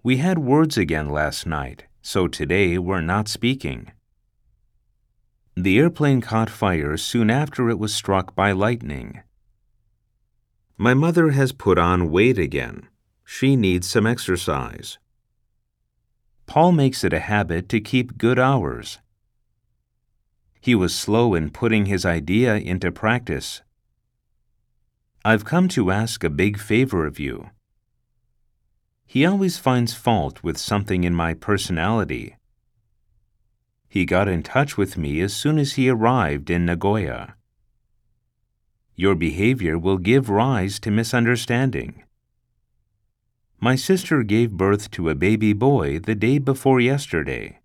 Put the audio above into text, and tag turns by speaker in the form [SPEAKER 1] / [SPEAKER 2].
[SPEAKER 1] We had words again last night, so today we're not speaking. The airplane caught fire soon after it was struck by lightning. My mother has put on weight again. She needs some exercise. Paul makes it a habit to keep good hours. He was slow in putting his idea into practice. I've come to ask a big favor of you. He always finds fault with something in my personality. He got in touch with me as soon as he arrived in Nagoya. Your behavior will give rise to misunderstanding. My sister gave birth to a baby boy the day before yesterday.